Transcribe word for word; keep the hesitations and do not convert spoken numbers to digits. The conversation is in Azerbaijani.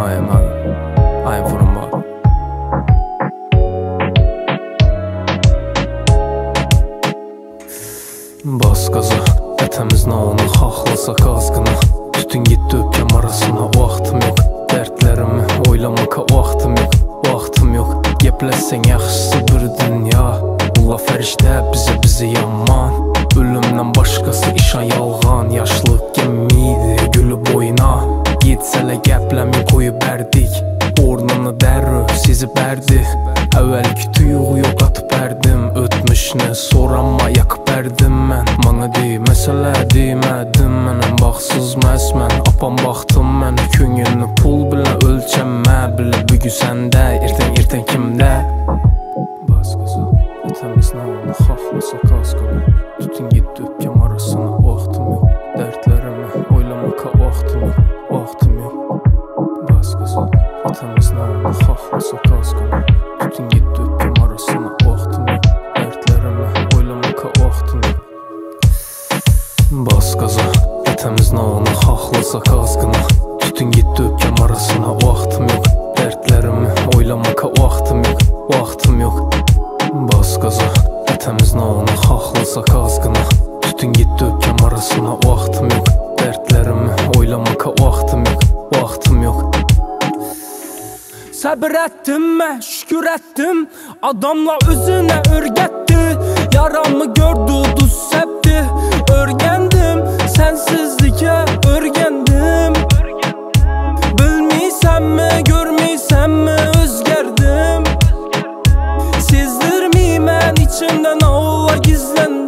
I am I, I am from I. Bas gaza, etemiz naonu haxlasa qazgına. Tütün gitti öpkem arasına, vaxtım yok. Dertlerimi oylamaka vaxtım yok, vaxtım yok. Gepləsən yaxşısı bir dünya. Allah fərişdə bizə bizi yaman. Ölümdən başqası işan yalğan. Yaşlıq gemiydi gülü boyuna. Yetsələ gəpləmi qoyub bərdik. Ornunu dərrü sizi bərdi. Əvvəlki tuyuğu yox atıb bərdim. Ötmüşünə soranma yakıb bərdim mən. Mana deyməsələ demədim mənəm. Baxsız məsmən apam baxdım mən. Köngünü pul bilə ölçəmə bilə. Bugün səndə, ertən ertən kimdə? Baskısı, etemiz naonu haxlasa qazgını. Tütün gitti öpkem arasına, vaxtım yok. Dertlerimi oylamaka vaxtım yok, vaxtım yok. Baskısı, etemiz naonu haxlasa qazgını. Tütün gitti öpkem arasına, vaxtım yok. Dertlerimi oylamaka vaxtım yok. Baskısı, etemiz naonu haxlasa qazgını. Tütün gitti öpkem arasına, vaxtım yok. Dertlerimi oylamaka vaxtım yok, vaxtım yok. Bas gaza, etemiz naonu haxlasa qazgına. Tütün gitti öpkem arasına, vaxtım yok. Dertlerimi oylamaka vaxtım yok, vaxtım yok. Səbir ettim mən, şükür ettim. Adamla özünə örgətdi. Yaramı gördü, duz səpdi. Örgəndim, sənsizlikə örgəndim. Bilmiysənmi, görmiysənmi özgərdim. Sezdirmiyim mən içimdən ağlar gizləndim.